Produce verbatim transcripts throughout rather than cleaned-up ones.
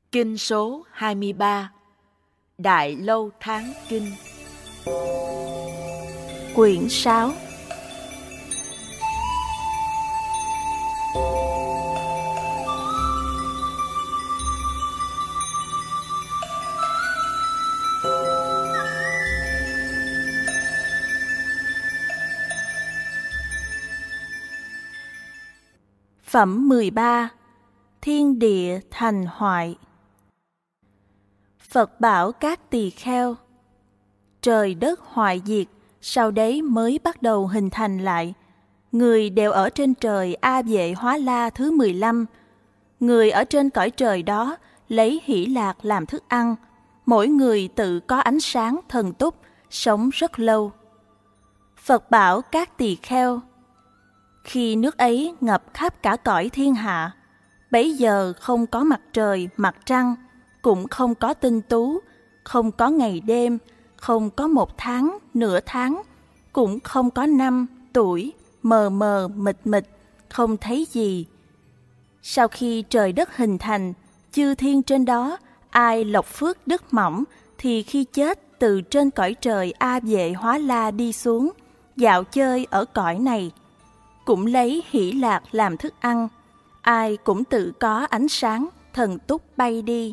Kinh số hai mươi ba. Đại Lâu Tháng Kinh. Quyển sáu. Phẩm mười ba. Thiên địa thành hoại. Phật bảo các tỳ kheo: trời đất hoại diệt, sau đấy mới bắt đầu hình thành lại. Người đều ở trên trời A Vệ Hóa La thứ mười lăm. Người ở trên cõi trời đó lấy hỷ lạc làm thức ăn. Mỗi người tự có ánh sáng thần túc, sống rất lâu. Phật bảo các tỳ kheo: khi nước ấy ngập khắp cả cõi thiên hạ, bấy giờ không có mặt trời, mặt trăng, cũng không có tinh tú, không có ngày đêm, không có một tháng, nửa tháng, cũng không có năm, tuổi, mờ mờ, mịt mịt, không thấy gì. Sau khi trời đất hình thành, chư thiên trên đó, ai lộc phước đức mỏng, thì khi chết từ trên cõi trời A Vệ Hóa La đi xuống, dạo chơi ở cõi này. Cũng lấy hỷ lạc làm thức ăn, ai cũng tự có ánh sáng, thần túc bay đi.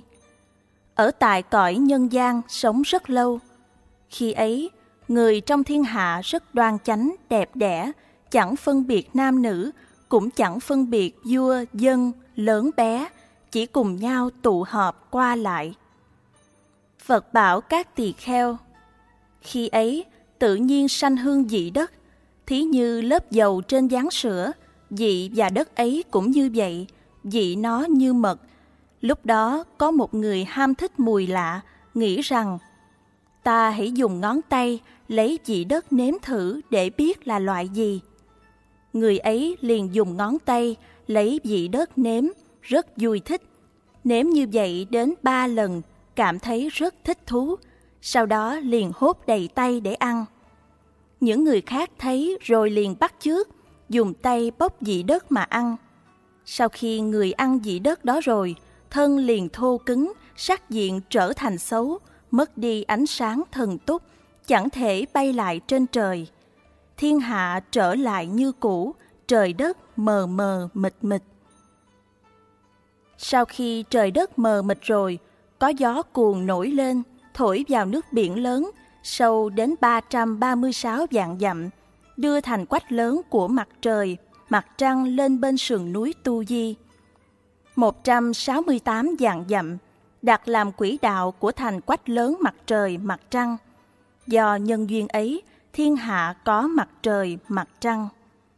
Ở tại cõi nhân gian sống rất lâu. Khi ấy, người trong thiên hạ rất đoan chánh, đẹp đẽ, chẳng phân biệt nam nữ, cũng chẳng phân biệt vua, dân, lớn bé, chỉ cùng nhau tụ họp qua lại. Phật bảo các tỳ kheo: khi ấy, tự nhiên sanh hương vị đất, thí như lớp dầu trên gián sữa, vị và đất ấy cũng như vậy, vị nó như mật. Lúc đó có một người ham thích mùi lạ, nghĩ rằng ta hãy dùng ngón tay lấy vị đất nếm thử để biết là loại gì. Người ấy liền dùng ngón tay lấy vị đất nếm, rất vui thích. Nếm như vậy đến ba lần, cảm thấy rất thích thú, sau đó liền hốt đầy tay để ăn. Những người khác thấy rồi liền bắt chước, dùng tay bóc vị đất mà ăn. Sau khi người ăn vị đất đó rồi, thân liền thô cứng, sắc diện trở thành xấu, mất đi ánh sáng thần túc, chẳng thể bay lại trên trời. Thiên hạ trở lại như cũ, trời đất mờ mờ mịt mịt. Sau khi trời đất mờ mịt rồi, có gió cuồng nổi lên, thổi vào nước biển lớn, sâu đến ba trăm ba mươi sáu vạn dặm, đưa thành quách lớn của mặt trời, mặt trăng lên bên sườn núi Tu Di. một trăm sáu mươi tám vạn dặm, đặt làm quỹ đạo của thành quách lớn mặt trời, mặt trăng. Do nhân duyên ấy, thiên hạ có mặt trời, mặt trăng.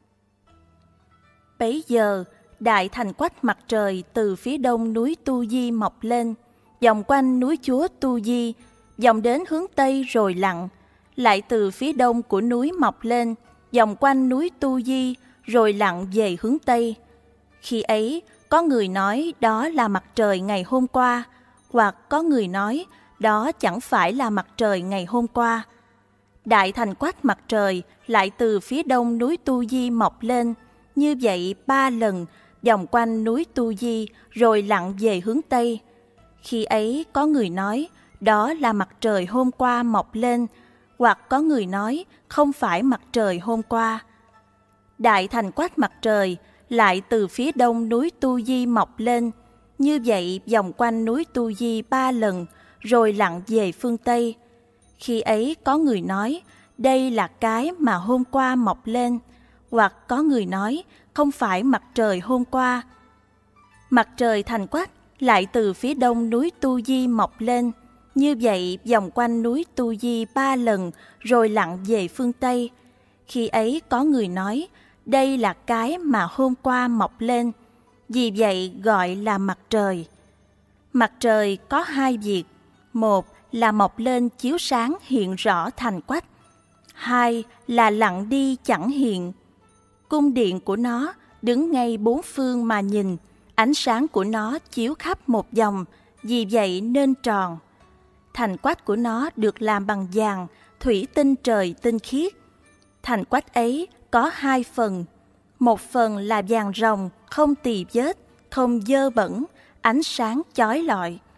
Bấy giờ, đại thành quách mặt trời từ phía đông núi Tu Di mọc lên, vòng quanh núi Chúa Tu Di, vòng đến hướng Tây rồi lặn, lại từ phía đông của núi mọc lên, vòng quanh núi Tu Di, rồi lặn về hướng Tây. Khi ấy, có người nói đó là mặt trời ngày hôm qua, hoặc có người nói đó chẳng phải là mặt trời ngày hôm qua. Đại thành quách mặt trời lại từ phía đông núi Tu Di mọc lên, như vậy ba lần, vòng quanh núi Tu Di, rồi lặn về hướng Tây. Khi ấy, có người nói đó là mặt trời hôm qua mọc lên, hoặc có người nói không phải mặt trời hôm qua. Đại thành quách mặt trời lại từ phía đông núi Tu Di mọc lên, như vậy vòng quanh núi Tu Di ba lần, rồi lặn về phương Tây. Khi ấy có người nói đây là cái mà hôm qua mọc lên, hoặc có người nói không phải mặt trời hôm qua. Mặt trời thành quách lại từ phía đông núi Tu Di mọc lên, như vậy vòng quanh núi Tu Di ba lần, rồi lặn về phương Tây. Khi ấy có người nói đây là cái mà hôm qua mọc lên, vì vậy gọi là mặt trời. Mặt trời có hai việc: một là mọc lên chiếu sáng hiện rõ thành quách, hai là lặn đi chẳng hiện. Cung điện của nó đứng ngay bốn phương mà nhìn, ánh sáng của nó chiếu khắp một vòng, vì vậy nên tròn. Thành quách của nó được làm bằng vàng, thủy tinh trời tinh khiết. Thành quách ấy có hai phần. Một phần là vàng ròng, không tì vết, không dơ bẩn, ánh sáng chói lọi.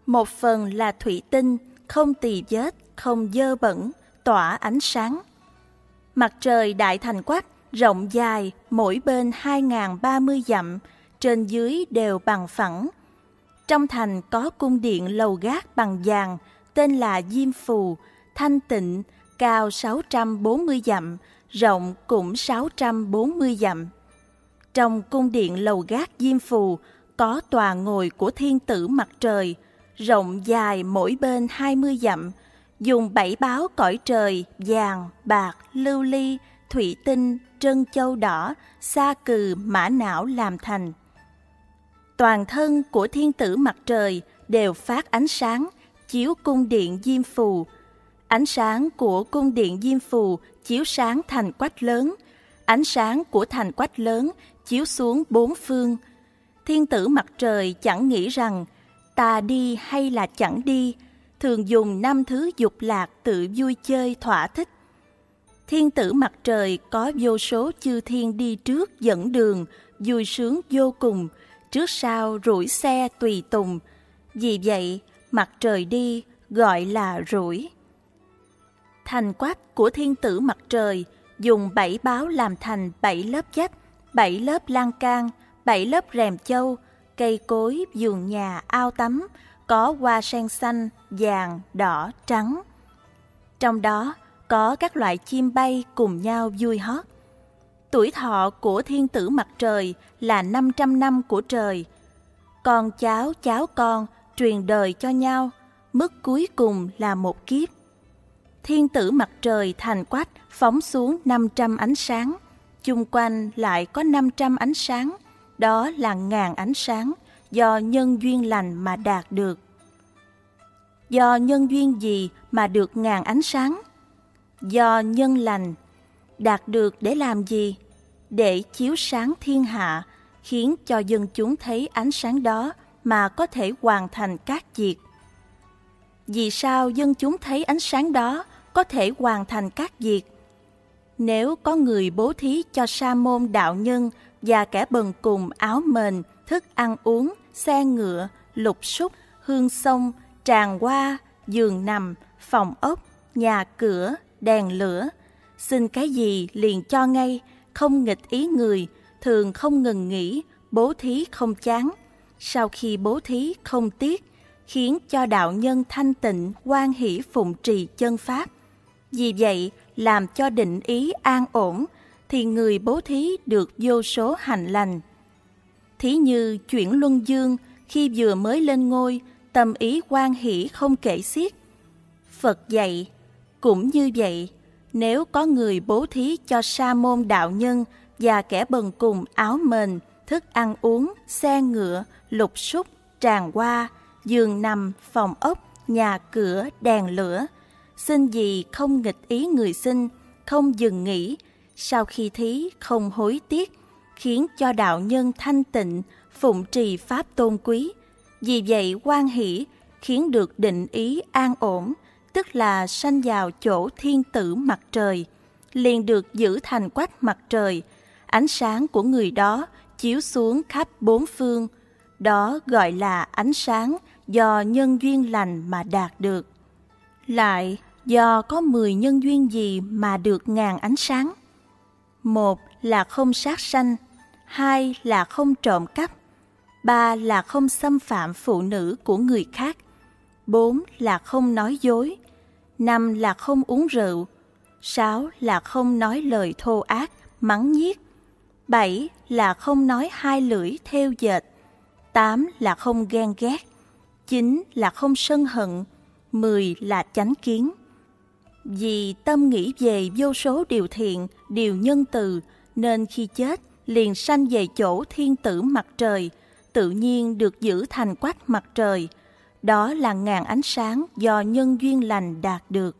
Một phần là thủy tinh, không tì vết, không dơ bẩn, tỏa ánh sáng. Mặt trời Đại Thành Quách rộng dài, mỗi bên hai nghìn ba mươi dặm, trên dưới đều bằng phẳng. Trong thành có cung điện lầu gác bằng vàng, tên là Diêm Phù, thanh tịnh, cao sáu trăm bốn mươi dặm, rộng cũng sáu trăm bốn mươi dặm. Trong cung điện lầu gác Diêm Phù có tòa ngồi của thiên tử mặt trời, rộng dài mỗi bên hai mươi dặm, dùng bảy báo cõi trời vàng, bạc, lưu ly, thủy tinh, trân châu đỏ, sa cừ, mã não làm thành. Toàn thân của thiên tử mặt trời đều phát ánh sáng, chiếu cung điện Diêm Phù. Ánh sáng của cung điện Diêm Phù chiếu sáng thành Quách lớn, ánh sáng của thành Quách lớn chiếu xuống bốn phương. Thiên tử mặt trời chẳng nghĩ rằng ta đi hay là chẳng đi, thường dùng năm thứ dục lạc tự vui chơi thỏa thích. Thiên tử mặt trời có vô số chư thiên đi trước dẫn đường, vui sướng vô cùng, trước sau rủi xe tùy tùng. Vì vậy, mặt trời đi gọi là rủi. Thành Quách của thiên tử mặt trời dùng bảy báo làm thành bảy lớp vách, bảy lớp lan can, bảy lớp rèm châu, cây cối, vườn nhà, ao tắm, có hoa sen xanh, vàng, đỏ, trắng. Trong đó có các loại chim bay cùng nhau vui hót. Tuổi thọ của thiên tử mặt trời là năm trăm năm của trời. Con cháu cháu con truyền đời cho nhau, mức cuối cùng là một kiếp. Thiên tử mặt trời Thành Quách phóng xuống năm trăm ánh sáng, chung quanh lại có năm trăm ánh sáng, đó là ngàn ánh sáng do nhân duyên lành mà đạt được. Do nhân duyên gì mà được ngàn ánh sáng? Do nhân lành. Đạt được để làm gì? Để chiếu sáng thiên hạ, khiến cho dân chúng thấy ánh sáng đó mà có thể hoàn thành các việc. Vì sao dân chúng thấy ánh sáng đó có thể hoàn thành các việc? Nếu có người bố thí cho sa môn đạo nhân và kẻ bần cùng áo mền, thức ăn uống, xe ngựa, lục súc, hương sông, tràng hoa, giường nằm, phòng ốc, nhà cửa, đèn lửa, xin cái gì liền cho ngay, không nghịch ý người, thường không ngừng nghỉ, bố thí không chán. Sau khi bố thí không tiếc, khiến cho đạo nhân thanh tịnh, hoan hỷ phụng trì chân pháp. Vì vậy, làm cho định ý an ổn, thì người bố thí được vô số hạnh lành. Thí như chuyển Luân Dương, khi vừa mới lên ngôi, tâm ý hoan hỷ không kể xiết. Phật dạy, cũng như vậy, nếu có người bố thí cho sa môn đạo nhân và kẻ bần cùng áo mền, thức ăn uống, xe ngựa, lục súc, tràng hoa, giường nằm, phòng ốc, nhà cửa, đèn lửa, xin gì không nghịch ý người xin, không dừng nghỉ, sau khi thí không hối tiếc, khiến cho đạo nhân thanh tịnh, phụng trì pháp tôn quý. Vì vậy hoan hỷ, khiến được định ý an ổn, tức là sanh vào chỗ thiên tử mặt trời, liền được giữ thành Quách mặt trời. Ánh sáng của người đó chiếu xuống khắp bốn phương, đó gọi là ánh sáng do nhân duyên lành mà đạt được. Lại do có mười nhân duyên gì mà được ngàn ánh sáng? Một là không sát sanh, hai là không trộm cắp, ba là không xâm phạm phụ nữ của người khác, bốn là không nói dối, năm là không uống rượu, sáu là không nói lời thô ác, mắng nhiếc, bảy là không nói hai lưỡi thêu dệt, tám là không ghen ghét, chín là không sân hận, mười là chánh kiến. Vì tâm nghĩ về vô số điều thiện, điều nhân từ, nên khi chết liền sanh về chỗ thiên tử mặt trời, tự nhiên được giữ thành Quách mặt trời. Đó là ngàn ánh sáng do nhân duyên lành đạt được.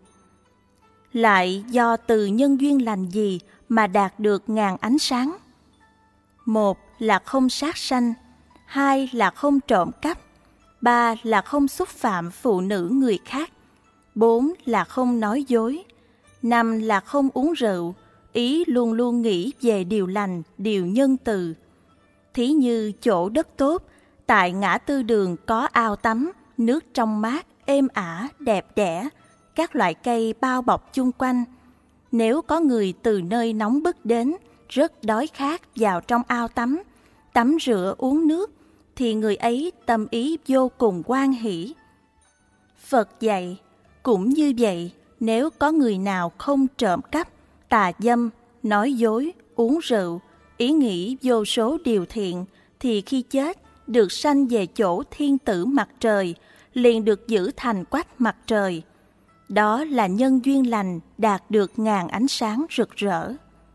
Lại do từ nhân duyên lành gì mà đạt được ngàn ánh sáng? Một là không sát sanh, hai là không trộm cắp, ba là không xúc phạm phụ nữ người khác, bốn là không nói dối, năm là không uống rượu, ý luôn luôn nghĩ về điều lành, điều nhân từ. Thí như chỗ đất tốt, tại ngã tư đường có ao tắm, nước trong mát, êm ả, đẹp đẽ, các loại cây bao bọc chung quanh. Nếu có người từ nơi nóng bức đến, rất đói khát vào trong ao tắm, tắm rửa uống nước, thì người ấy tâm ý vô cùng hoan hỷ. Phật dạy, cũng như vậy, nếu có người nào không trộm cắp, tà dâm, nói dối, uống rượu, ý nghĩ vô số điều thiện, thì khi chết được sanh về chỗ thiên tử mặt trời, liền được giữ thành quách mặt trời. Đó là nhân duyên lành đạt được ngàn ánh sáng rực rỡ.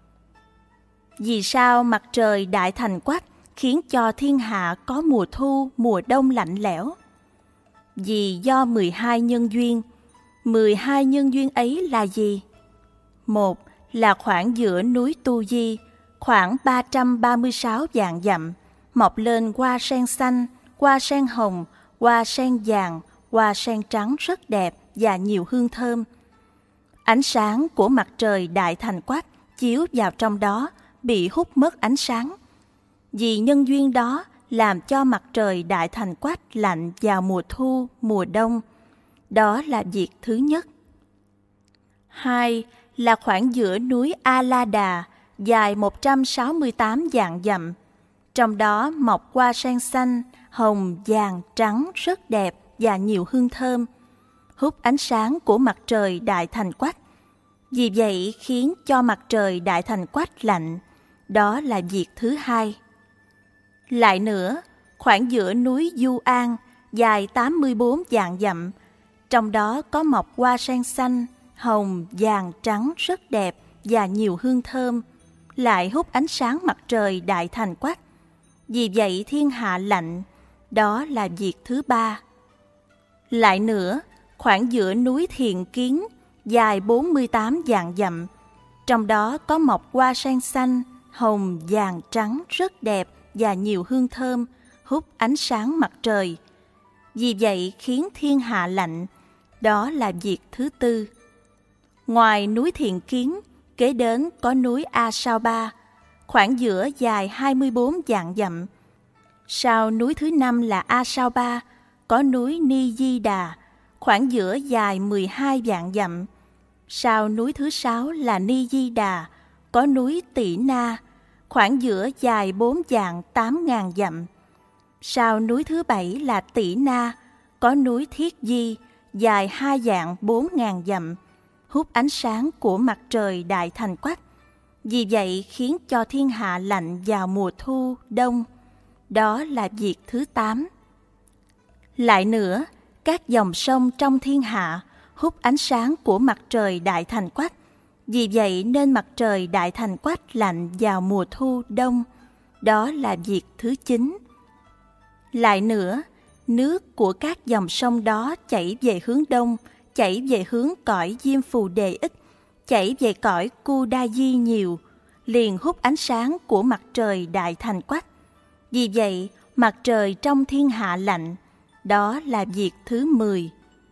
Vì sao mặt trời đại thành quách khiến cho thiên hạ có mùa thu, mùa đông lạnh lẽo? Vì do mười hai nhân duyên. mười hai nhân duyên ấy là gì? Một là khoảng giữa núi Tu Di, khoảng ba trăm ba mươi sáu vạn dặm, mọc lên hoa sen xanh, hoa sen hồng, hoa sen vàng, hoa sen trắng rất đẹp và nhiều hương thơm. Ánh sáng của mặt trời đại thành quách chiếu vào trong đó bị hút mất ánh sáng. Vì nhân duyên đó làm cho mặt trời đại thành quách lạnh vào mùa thu, mùa đông. Đó là việc thứ nhất. Hai là khoảng giữa núi A La Đà, dài một trăm sáu mươi tám vạn dặm. Trong đó mọc hoa sen xanh, hồng, vàng, trắng rất đẹp và nhiều hương thơm, hút ánh sáng của mặt trời đại thành quách. Vì vậy khiến cho mặt trời đại thành quách lạnh. Đó là việc thứ hai. Lại nữa, khoảng giữa núi Du An, dài tám mươi bốn vạn dặm, trong đó có mọc hoa sen xanh, hồng, vàng, trắng rất đẹp và nhiều hương thơm, lại hút ánh sáng mặt trời đại thành quách. Vì vậy thiên hạ lạnh. Đó là việc thứ ba. Lại nữa, khoảng giữa núi Thiền Kiến, dài bốn mươi tám vạn dặm, trong đó có mọc hoa sen xanh, hồng, vàng, trắng rất đẹp và nhiều hương thơm, hút ánh sáng mặt trời. Vì vậy khiến thiên hạ lạnh. Đó là việc thứ tư. Ngoài núi Thiền Kiến, kế đến có núi A Sao Ba, khoảng giữa dài hai mươi bốn vạn dặm. Sau núi thứ năm là A Sao Ba, có núi Ni Di Đà, khoảng giữa dài mười hai vạn dặm. Sau núi thứ sáu là Ni Di Đà, có núi Tỷ Na, khoảng giữa dài bốn vạn tám ngàn dặm. Sau núi thứ bảy là Tỷ Na, có núi Thiết Di, dài hai vạn bốn ngàn dặm, hút ánh sáng của mặt trời đại thành quách. Vì vậy khiến cho thiên hạ lạnh vào mùa thu, đông. Đó là việc thứ tám. Lại nữa, các dòng sông trong thiên hạ hút ánh sáng của mặt trời đại thành quách. Vì vậy nên mặt trời đại thành quách lạnh vào mùa thu, đông. Đó là việc thứ chín. Lại nữa, nước của các dòng sông đó chảy về hướng đông, chảy về hướng cõi Diêm Phù Đề ít, chảy về cõi Cu Đa Di nhiều, liền hút ánh sáng của mặt trời đại thành quách. Vì vậy, mặt trời trong thiên hạ lạnh. Đó là việc thứ mười.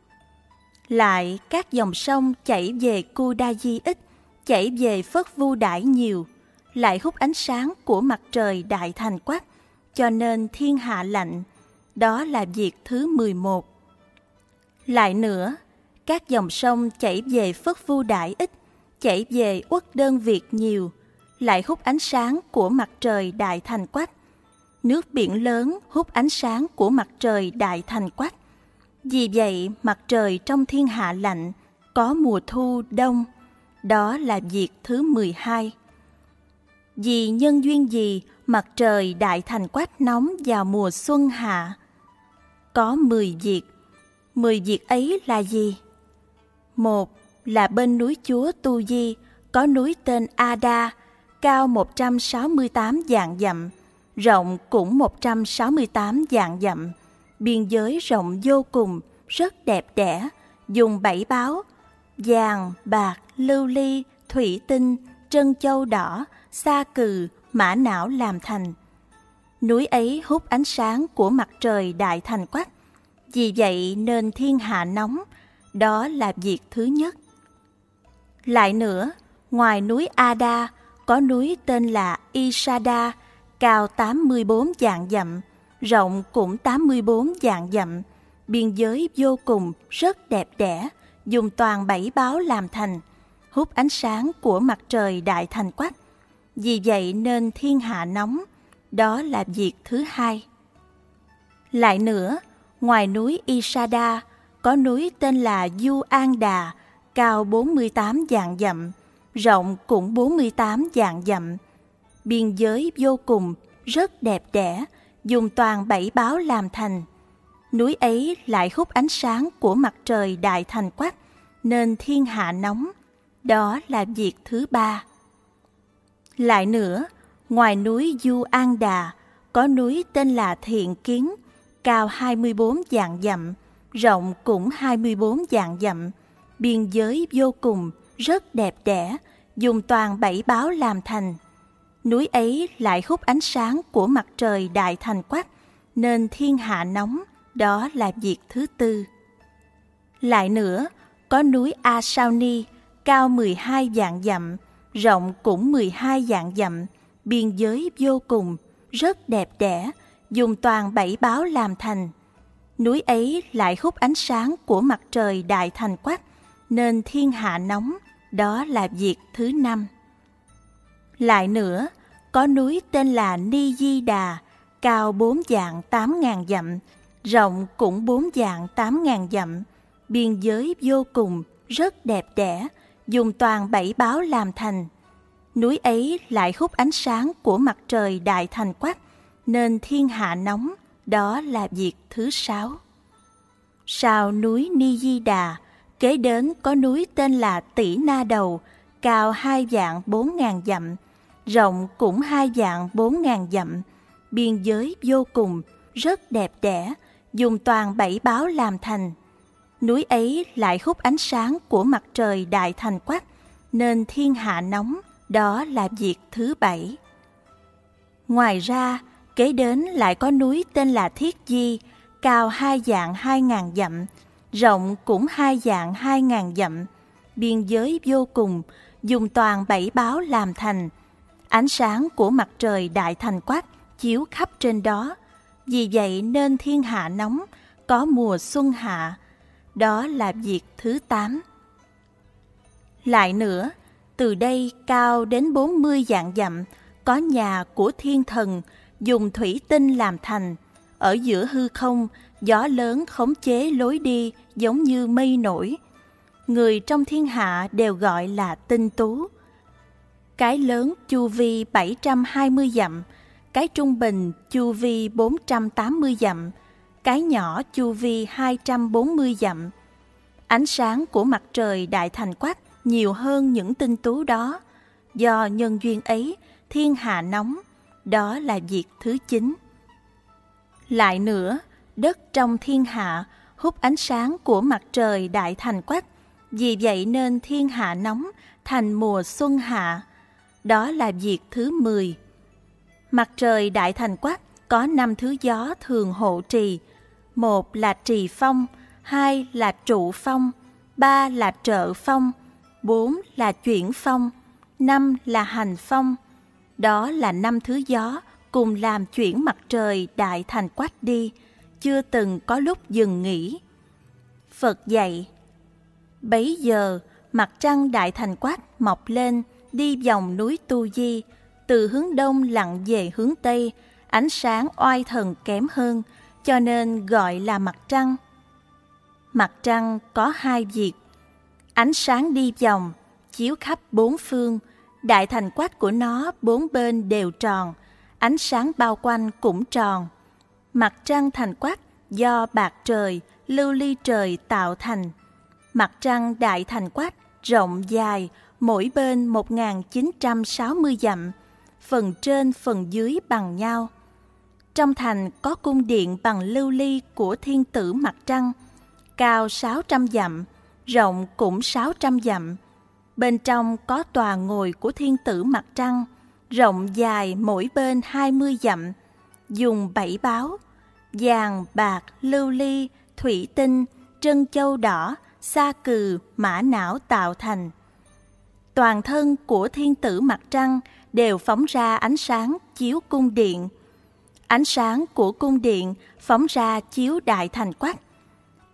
Lại, các dòng sông chảy về Cu Đa Di ít, chảy về Phất Vu Đãi nhiều, lại hút ánh sáng của mặt trời đại thành quách, cho nên thiên hạ lạnh. Đó là việc thứ mười một. Lại nữa, các dòng sông chảy về Phất Vu Đãi ít, chảy về Uất Đơn Việt nhiều, lại hút ánh sáng của mặt trời đại thành quách. Nước biển lớn hút ánh sáng của mặt trời đại thành quách. Vì vậy mặt trời trong thiên hạ lạnh, có mùa thu, đông. Đó là việc thứ mười hai. Vì nhân duyên gì mặt trời đại thành quách nóng vào mùa xuân hạ? Có mười việc. Mười việc ấy là gì? Một là bên núi Chúa Tu Di có núi tên A-đa, cao một trăm sáu mươi tám vạn dặm, rộng cũng một trăm sáu mươi tám vạn dặm, biên giới rộng vô cùng, rất đẹp đẽ, dùng bảy báu, vàng, bạc, lưu ly, thủy tinh, trân châu đỏ, sa cừ, mã não làm thành. Núi ấy hút ánh sáng của mặt trời đại thành quách. Vì vậy nên thiên hạ nóng. Đó là việc thứ nhất. Lại nữa, ngoài núi A-đa, có núi tên là Isada, cao tám mươi bốn vạn dặm, rộng cũng tám mươi bốn vạn dặm, biên giới vô cùng rất đẹp đẽ, dùng toàn bảy báo làm thành, hút ánh sáng của mặt trời đại thành quách. Vì vậy nên thiên hạ nóng, đó là việc thứ hai. Lại nữa, ngoài núi Isada, có núi tên là Du An Đà, cao bốn mươi tám vạn dặm, rộng cũng bốn mươi tám vạn dặm. Biên giới vô cùng, rất đẹp đẽ, dùng toàn bảy báo làm thành. Núi ấy lại hút ánh sáng của mặt trời đại thành quách, nên thiên hạ nóng, đó là việc thứ ba. Lại nữa, ngoài núi Du An Đà, có núi tên là Thiện Kiến, cao hai mươi bốn vạn dặm, rộng cũng hai mươi bốn vạn dặm. Biên giới vô cùng, rất đẹp đẽ, dùng toàn bảy báo làm thành. Núi ấy lại hút ánh sáng của mặt trời đại thành quách, nên thiên hạ nóng, đó là việc thứ tư. Lại nữa, có núi A Sao Ni, cao mười hai vạn dặm, rộng cũng mười hai vạn dặm, biên giới vô cùng, rất đẹp đẽ, dùng toàn bảy báo làm thành. Núi ấy lại hút ánh sáng của mặt trời đại thành quách, nên thiên hạ nóng, đó là việc thứ năm. Lại nữa, có núi tên là Ni Di Đà, cao bốn vạn tám ngàn dặm, rộng cũng bốn vạn tám ngàn dặm, biên giới vô cùng, rất đẹp đẽ, dùng toàn bảy báo làm thành. Núi ấy lại hút ánh sáng của mặt trời đại thành quách, nên thiên hạ nóng, đó là việc thứ sáu. Sau núi Ni Di Đà, kế đến có núi tên là Tỷ Na Đầu, cao hai vạn bốn ngàn dặm, rộng cũng hai vạn bốn ngàn dặm, biên giới vô cùng, rất đẹp đẽ, dùng toàn bảy báo làm thành. Núi ấy lại hút ánh sáng của mặt trời đại thành quách, nên thiên hạ nóng, đó là việc thứ bảy. Ngoài ra, kế đến lại có núi tên là Thiết Di, cao hai vạn hai ngàn dặm, rộng cũng hai vạn hai ngàn dặm, biên giới vô cùng, dùng toàn bảy báo làm thành. Ánh sáng của mặt trời đại thành quách chiếu khắp trên đó, vì vậy nên thiên hạ nóng, có mùa xuân hạ, đó là việc thứ tám. Lại nữa, từ đây cao đến bốn mươi vạn dặm, có nhà của thiên thần, dùng thủy tinh làm thành. Ở giữa hư không, gió lớn khống chế lối đi giống như mây nổi. Người trong thiên hạ đều gọi là tinh tú. Cái lớn chu vi bảy trăm hai mươi dặm, cái trung bình chu vi bốn trăm tám mươi dặm, cái nhỏ chu vi hai trăm bốn mươi dặm. Ánh sáng của mặt trời đại thành quách nhiều hơn những tinh tú đó. Do nhân duyên ấy, thiên hạ nóng, đó là việc thứ chín. Lại nữa, đất trong thiên hạ hút ánh sáng của mặt trời đại thành quách, vì vậy nên thiên hạ nóng thành mùa xuân hạ, đó là việc thứ mười. Mặt trời đại thành quách có năm thứ gió thường hộ trì. Một là trì phong, hai là trụ phong, ba là trợ phong, bốn là chuyển phong, năm là hành phong. Đó là năm thứ gió cùng làm chuyển mặt trời đại thành quách đi, chưa từng có lúc dừng nghỉ. Phật dạy, bấy giờ mặt trăng đại thành quách mọc lên, đi vòng núi Tu Di, từ hướng đông lặn về hướng tây, ánh sáng oai thần kém hơn, cho nên gọi là mặt trăng. Mặt trăng có hai việc: ánh sáng đi vòng, chiếu khắp bốn phương, đại thành quách của nó bốn bên đều tròn, ánh sáng bao quanh cũng tròn. Mặt trăng thành quách do bạc trời, lưu ly trời tạo thành. Mặt trăng đại thành quách rộng dài, mỗi bên một nghìn chín trăm sáu mươi dặm, phần trên phần dưới bằng nhau. Trong thành có cung điện bằng lưu ly của thiên tử mặt trăng, cao sáu trăm dặm, rộng cũng sáu trăm dặm. Bên trong có tòa ngồi của thiên tử mặt trăng, rộng dài mỗi bên hai mươi dặm, dùng bảy báo, vàng, bạc, lưu ly, thủy tinh, trân châu đỏ, sa cừ, mã não tạo thành. Toàn thân của thiên tử mặt trăng đều phóng ra ánh sáng chiếu cung điện. Ánh sáng của cung điện phóng ra chiếu đại thành quách.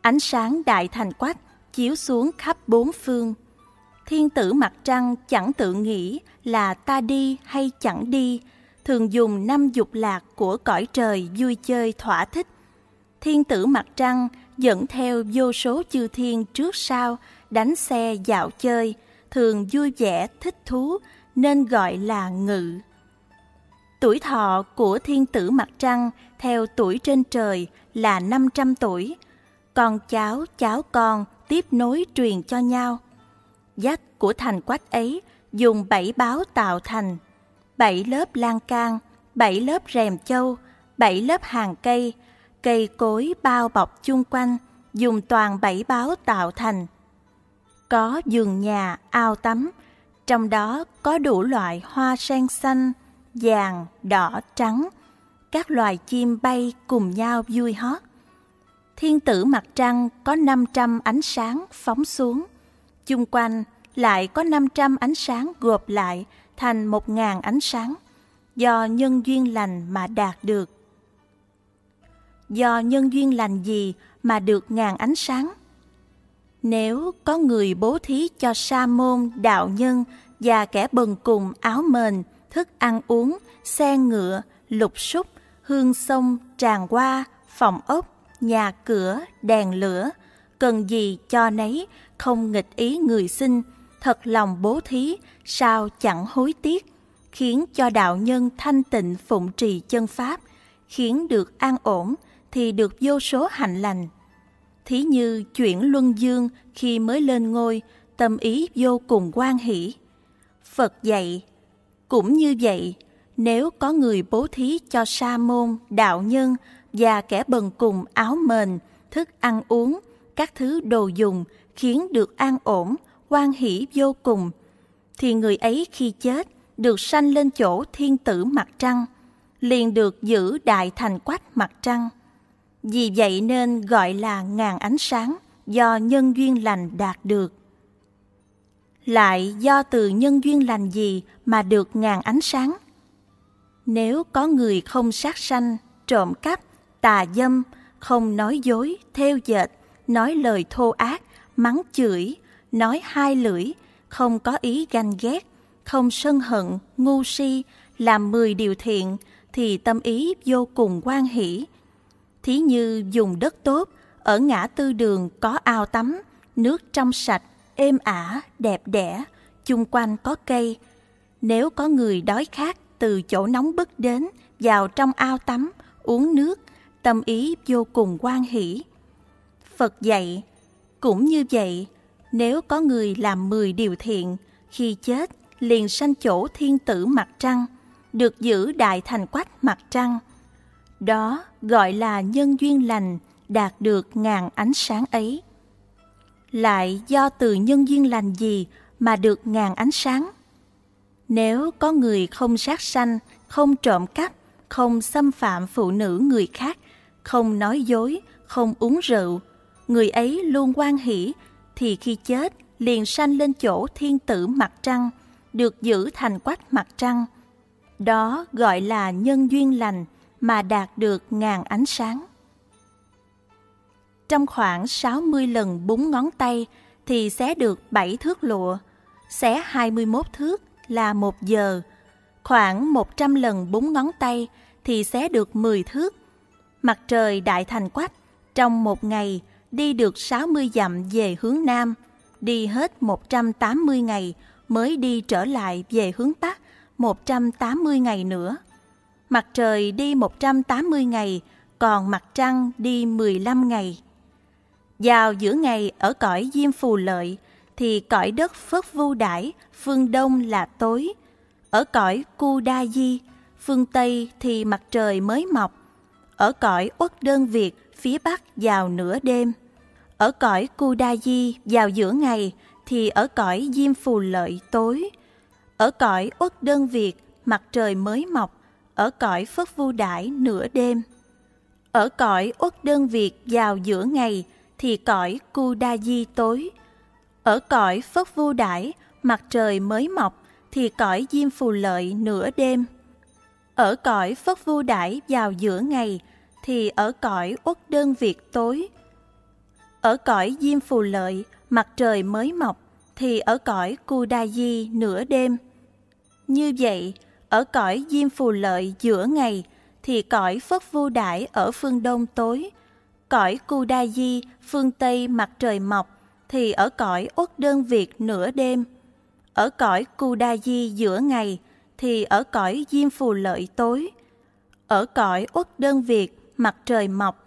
Ánh sáng Đại Thành Quách chiếu xuống khắp bốn phương. Thiên tử mặt trăng chẳng tự nghĩ là ta đi hay chẳng đi, thường dùng năm dục lạc của cõi trời vui chơi thỏa thích. Thiên tử mặt trăng dẫn theo vô số chư thiên trước sau đánh xe dạo chơi, thường vui vẻ thích thú nên gọi là ngự. Tuổi thọ của thiên tử mặt trăng theo tuổi trên trời là năm trăm tuổi, con cháu cháu con tiếp nối truyền cho nhau. Dách của thành quách ấy dùng bảy báo tạo thành, bảy lớp lan can, bảy lớp rèm châu, bảy lớp hàng cây, cây cối bao bọc chung quanh, dùng toàn bảy báo tạo thành. Có vườn nhà, ao tắm, trong đó có đủ loại hoa sen xanh, vàng, đỏ, trắng, các loài chim bay cùng nhau vui hót. Thiên tử mặt trăng có năm trăm ánh sáng phóng xuống, chung quanh lại có năm trăm ánh sáng gộp lại thành một ngàn ánh sáng, do nhân duyên lành mà đạt được. Do nhân duyên lành gì mà được ngàn ánh sáng? Nếu có người bố thí cho sa môn, đạo nhân và kẻ bần cùng áo mền, thức ăn uống, xe ngựa, lục súc, hương sông, tràng hoa, phòng ốc, nhà cửa, đèn lửa, cần gì cho nấy, không nghịch ý người xin, thật lòng bố thí, sao chẳng hối tiếc, khiến cho đạo nhân thanh tịnh phụng trì chân pháp, khiến được an ổn, thì được vô số hạnh lành. Thí như chuyển Luân Dương khi mới lên ngôi, tâm ý vô cùng hoan hỷ. Phật dạy, cũng như vậy, nếu có người bố thí cho sa môn, đạo nhân và kẻ bần cùng áo mền, thức ăn uống, các thứ đồ dùng khiến được an ổn, hoan hỷ vô cùng, thì người ấy khi chết được sanh lên chỗ thiên tử mặt trăng, liền được giữ đại thành quách mặt trăng. Vì vậy nên gọi là ngàn ánh sáng, do nhân duyên lành đạt được. Lại do từ nhân duyên lành gì mà được ngàn ánh sáng? Nếu có người không sát sanh, trộm cắp, tà dâm, không nói dối, thêu dệt, nói lời thô ác, mắng chửi, nói hai lưỡi, không có ý ganh ghét, không sân hận, ngu si, làm mười điều thiện, thì tâm ý vô cùng hoan hỷ. Thí như dùng đất tốt, ở ngã tư đường có ao tắm, nước trong sạch, êm ả, đẹp đẽ, chung quanh có cây. Nếu có người đói khát từ chỗ nóng bức đến, vào trong ao tắm, uống nước, tâm ý vô cùng hoan hỷ. Phật dạy, cũng như vậy, nếu có người làm mười điều thiện, khi chết liền sanh chỗ thiên tử mặt trăng, được giữ đại thành quách mặt trăng. Đó gọi là nhân duyên lành, đạt được ngàn ánh sáng ấy. Lại do từ nhân duyên lành gì mà được ngàn ánh sáng? Nếu có người không sát sanh, không trộm cắp, không xâm phạm phụ nữ người khác, không nói dối, không uống rượu, người ấy luôn hoan hỷ, thì khi chết liền sanh lên chỗ thiên tử mặt trăng, được giữ thành quách mặt trăng. Đó gọi là nhân duyên lành mà đạt được ngàn ánh sáng. Trong khoảng sáu mươi lần búng ngón tay thì xé được bảy thước lụa, xé hai mươi mốt thước là một giờ. Khoảng một trăm lần búng ngón tay thì xé được mười thước. Mặt trời đại thành quách trong một ngày đi được sáu mươi dặm về hướng Nam, đi hết một trăm tám mươi ngày mới đi trở lại về hướng Bắc một trăm tám mươi ngày nữa. Mặt trời đi một trăm tám mươi ngày, còn mặt trăng đi mười lăm ngày. Vào giữa ngày ở cõi Diêm Phù Lợi thì cõi đất Phất Vu Đãi, phương Đông là tối. Ở cõi Cu Đa Di, phương Tây thì mặt trời mới mọc. Ở cõi Uất Đơn Việt, phía Bắc vào nửa đêm. Ở cõi Cu Đa Di vào giữa ngày thì ở cõi Diêm Phù Lợi tối. Ở cõi Uất Đơn Việt mặt trời mới mọc. Ở cõi Phất Vu Đãi nửa đêm. Ở cõi Uất Đơn Việt vào giữa ngày thì cõi Cu Đa Di tối. Ở cõi Phất Vu Đãi mặt trời mới mọc thì cõi Diêm Phù Lợi nửa đêm. Ở cõi Phất Vu Đãi vào giữa ngày thì ở cõi Uất Đơn Việt tối. Ở cõi Diêm Phù Lợi, mặt trời mới mọc, thì ở cõi Cu Đa Di nửa đêm. Như vậy, ở cõi Diêm Phù Lợi giữa ngày, thì cõi Phất Vu Đãi ở phương Đông tối. Cõi Cu Đa Di phương Tây mặt trời mọc, thì ở cõi Uất Đơn Việt nửa đêm. Ở cõi Cu Đa Di giữa ngày, thì ở cõi Diêm Phù Lợi tối. Ở cõi Uất Đơn Việt mặt trời mọc,